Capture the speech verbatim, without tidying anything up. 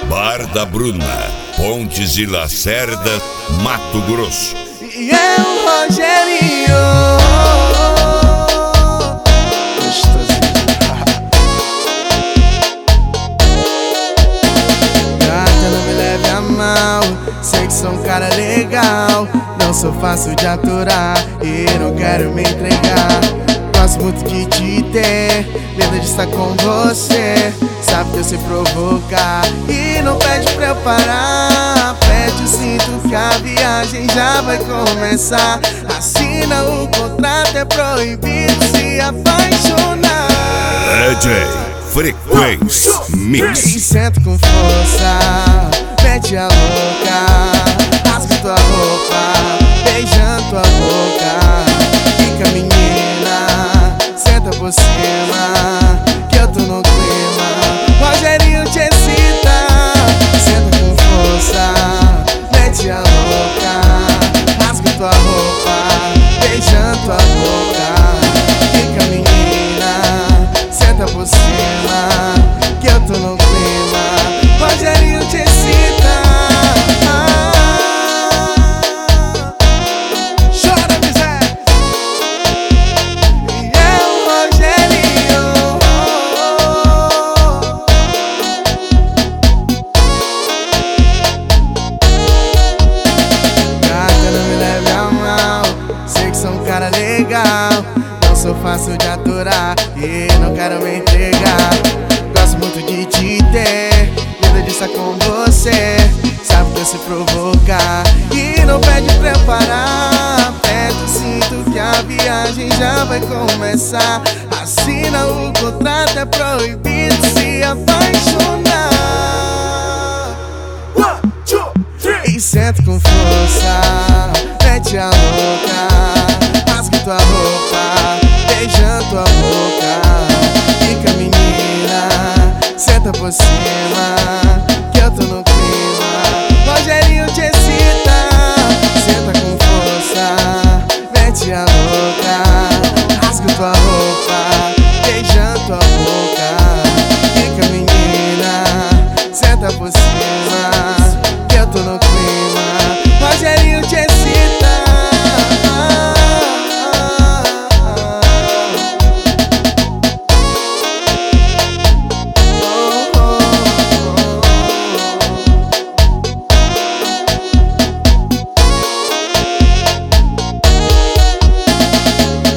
Bar da Bruna, Pontes e Lacerda, Mato Grosso. E é o Rogerinho. Gata, não me leve a mal, sei que sou um cara legal. Não sou fácil de aturar e não quero me entregar. Gosto muito de te ter, medo de estar com você. Sabe que eu sei provocar e não pede pra eu parar. Pede o cinto que a viagem já vai começar. Assina o contrato, é proibido se apaixonar. D J Frequência Mix. E sento com força, mete a louca, rasga tua roupa, beijando tua boca. Fica menina, senta por cima, que eu tô no clima. Rogerinho te excita. Senta com força, mete a louca, rasga tua roupa, beijando tua boca. Fica menina, senta por cima, que eu tô no clima. Rogerinho te excita. Chora, miséria. E é o Rogerinho. Gata, não me leve a mal, sei que sou um cara legal. Não sou fácil de aturar e não quero me entregar. Gosto muito de te ter, medo de estar com você. Sabe que eu sei provocar e não pede pra eu parar. Aperta o cinto que a viagem já vai começar. Assina o contrato, é proibido se apaixonar. One, two, three. E senta com força, mete a louca,